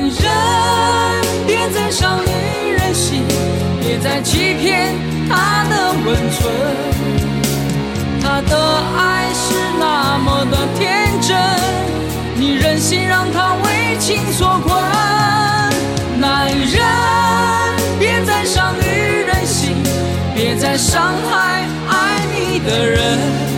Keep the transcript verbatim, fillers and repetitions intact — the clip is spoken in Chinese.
人别再伤女人心，别再欺骗她的温存，她的爱是那么的天真，你任性让她为情所困。男人别再伤女人心，别再伤害爱你的人，